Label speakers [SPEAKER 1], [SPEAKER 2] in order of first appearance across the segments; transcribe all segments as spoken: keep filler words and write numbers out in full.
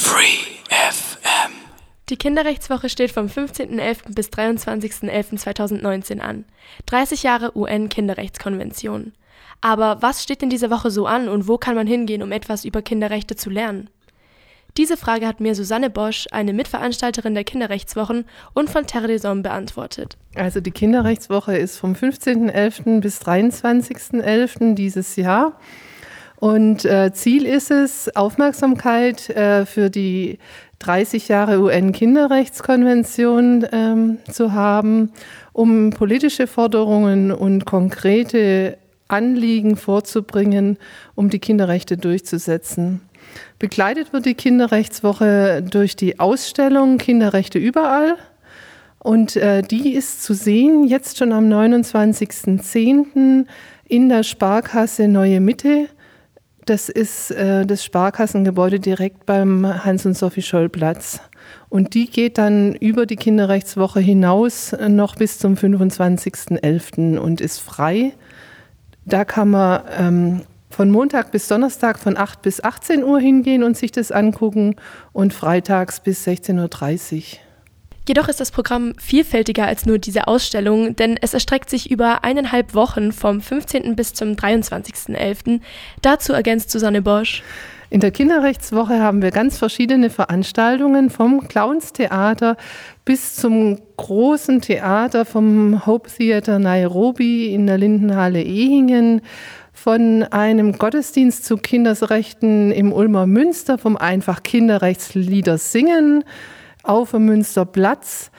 [SPEAKER 1] Free F M.
[SPEAKER 2] Die Kinderrechtswoche steht vom fünfzehnten elften bis dreiundzwanzigsten elften zweitausendneunzehn an. dreißig Jahre U N-Kinderrechtskonvention. Aber was steht in dieser Woche so an und wo kann man hingehen, um etwas über Kinderrechte zu lernen? Diese Frage hat mir Susanne Bosch, eine Mitveranstalterin der Kinderrechtswochen und von Terre des Hommes, beantwortet.
[SPEAKER 3] Also die Kinderrechtswoche ist vom fünfzehnten elften bis dreiundzwanzigsten elften dieses Jahr. Und äh, Ziel ist es, Aufmerksamkeit äh, für die dreißig Jahre U N-Kinderrechtskonvention ähm, zu haben, um politische Forderungen und konkrete Anliegen vorzubringen, um die Kinderrechte durchzusetzen. Begleitet wird die Kinderrechtswoche durch die Ausstellung Kinderrechte überall. Und äh, die ist zu sehen jetzt schon am neunundzwanzigsten zehnten in der Sparkasse Neue Mitte. Das ist äh, das Sparkassengebäude direkt beim Hans-und-Sophie-Scholl-Platz. Und die geht dann über die Kinderrechtswoche hinaus noch bis zum fünfundzwanzigsten elften und ist frei. Da kann man ähm, von Montag bis Donnerstag von acht bis achtzehn Uhr hingehen und sich das angucken und freitags bis sechzehn Uhr dreißig.
[SPEAKER 2] Jedoch ist das Programm vielfältiger als nur diese Ausstellung, denn es erstreckt sich über eineinhalb Wochen vom fünfzehnten bis zum dreiundzwanzigsten elften Dazu ergänzt Susanne Bosch.
[SPEAKER 3] In der Kinderrechtswoche haben wir ganz verschiedene Veranstaltungen, vom Clownstheater bis zum großen Theater vom Hope Theater Nairobi in der Lindenhalle Ehingen, von einem Gottesdienst zu Kinderrechten im Ulmer Münster, vom Einfach Kinderrechtslieder singen auf dem Münsterplatz,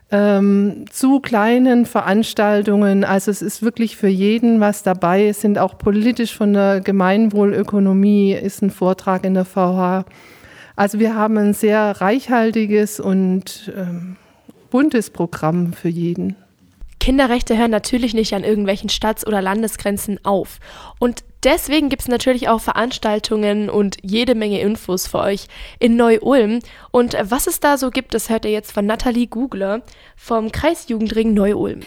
[SPEAKER 3] ähm, zu kleinen Veranstaltungen. Also es ist wirklich für jeden was dabei. Es sind auch politisch von der Gemeinwohlökonomie, ist ein Vortrag in der V H. Also wir haben ein sehr reichhaltiges und ähm, buntes Programm für jeden.
[SPEAKER 2] Kinderrechte hören natürlich nicht an irgendwelchen Stadt- oder Landesgrenzen auf. Und deswegen gibt es natürlich auch Veranstaltungen und jede Menge Infos für euch in Neu-Ulm. Und was es da so gibt, das hört ihr jetzt von Nathalie Gugler vom Kreisjugendring Neu-Ulm.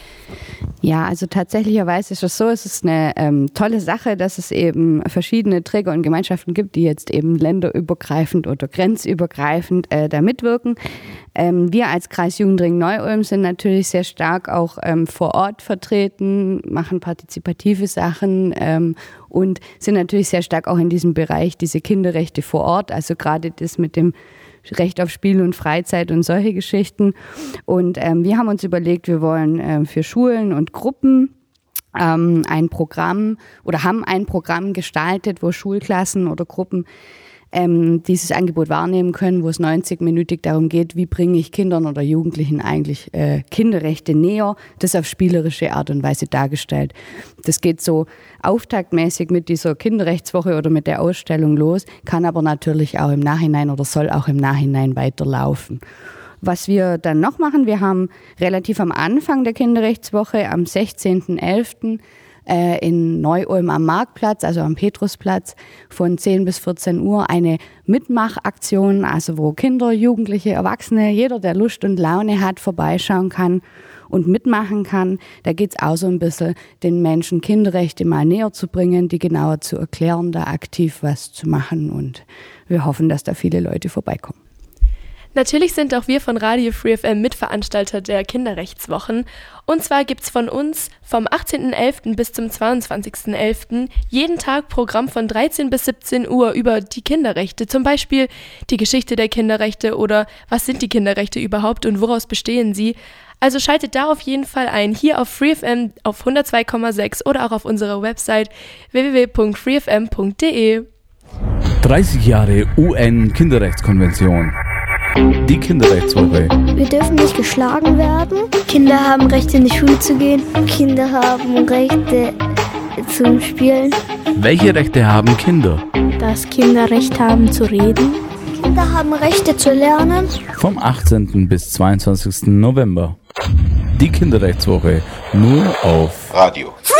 [SPEAKER 4] Ja, also tatsächlicherweise ist es so, es ist eine ähm, tolle Sache, dass es eben verschiedene Träger und Gemeinschaften gibt, die jetzt eben länderübergreifend oder grenzübergreifend äh, da mitwirken. Ähm, wir als Kreisjugendring Neu-Ulm sind natürlich sehr stark auch ähm, vor Ort vertreten, machen partizipative Sachen ähm, und sind natürlich sehr stark auch in diesem Bereich diese Kinderrechte vor Ort, also gerade das mit dem Recht auf Spiel und Freizeit und solche Geschichten. Und ähm, wir haben uns überlegt, wir wollen ähm, für Schulen und Gruppen ähm, ein Programm oder haben ein Programm gestaltet, wo Schulklassen oder Gruppen ähm, dieses Angebot wahrnehmen können, wo es neunzig-minütig darum geht, wie bringe ich Kindern oder Jugendlichen eigentlich äh, Kinderrechte näher, das auf spielerische Art und Weise dargestellt. Das geht so auftaktmäßig mit dieser Kinderrechtswoche oder mit der Ausstellung los, kann aber natürlich auch im Nachhinein oder soll auch im Nachhinein weiterlaufen. Was wir dann noch machen, wir haben relativ am Anfang der Kinderrechtswoche am sechzehnten elften in Neu-Ulm am Marktplatz, also am Petrusplatz, von zehn bis vierzehn Uhr eine Mitmachaktion, also wo Kinder, Jugendliche, Erwachsene, jeder, der Lust und Laune hat, vorbeischauen kann und mitmachen kann. Da geht es auch so ein bisschen, den Menschen Kinderrechte mal näher zu bringen, die genauer zu erklären, da aktiv was zu machen, und wir hoffen, dass da viele Leute vorbeikommen.
[SPEAKER 2] Natürlich sind auch wir von Radio Free F M Mitveranstalter der Kinderrechtswochen. Und zwar gibt's von uns vom achtzehnten elften bis zum zweiundzwanzigsten elften jeden Tag Programm von dreizehn bis siebzehn Uhr über die Kinderrechte. Zum Beispiel die Geschichte der Kinderrechte oder was sind die Kinderrechte überhaupt und woraus bestehen sie. Also schaltet da auf jeden Fall ein, hier auf Free F M auf hundertzwei Komma sechs oder auch auf unserer Website w w w punkt free f m punkt d e.
[SPEAKER 1] dreißig Jahre U N-Kinderrechtskonvention. Die Kinderrechtswoche.
[SPEAKER 5] Wir dürfen nicht geschlagen werden. Kinder haben Rechte, in die Schule zu gehen. Kinder haben Rechte zum Spielen.
[SPEAKER 1] Welche Rechte haben Kinder?
[SPEAKER 5] Dass Kinder Recht haben zu reden. Kinder haben Rechte zu lernen.
[SPEAKER 1] Vom achtzehnten bis zweiundzwanzigsten November. Die Kinderrechtswoche nur auf Radio